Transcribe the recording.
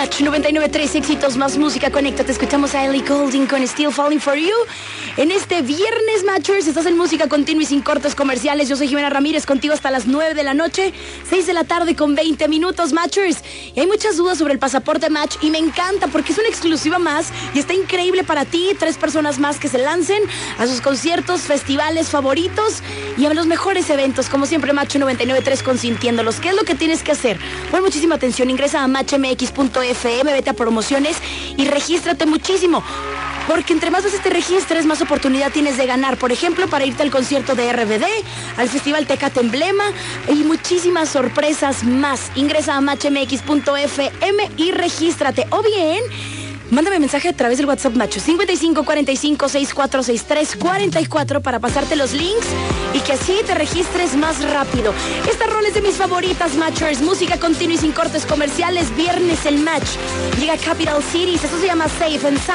Match 99.3 éxitos más música. Conéctate, escuchamos a Ellie Goulding con Still Falling For You. En este viernes, Matchers, estás en música continua y sin cortes comerciales. Yo soy Jimena Ramírez, contigo hasta las 9 de la noche, 6 de la tarde con 20 minutos, Matchers. Y hay muchas dudas sobre el pasaporte Match y me encanta porque es una exclusiva más y está increíble para ti. 3 personas más que se lancen a sus conciertos, festivales favoritos y a los mejores eventos. Como siempre, Match 99.3 consintiéndolos. ¿Qué es lo que tienes que hacer? Pon muchísima atención, ingresa a matchmx.fm, vete a promociones y regístrate muchísimo. Porque entre más veces te registres, más oportunidad tienes de ganar. Por ejemplo, para irte al concierto de RBD, al Festival Tecate Emblema y muchísimas sorpresas más. Ingresa a matchmx.fm y regístrate. O bien, mándame mensaje a través del WhatsApp Macho 55 45 64 63 44 para pasarte los links y que así te registres más rápido. Esta rola es de mis favoritas, Matchers. Música continua y sin cortes comerciales. Viernes el Match. Llega Capital Cities. Eso se llama Safe and Sound.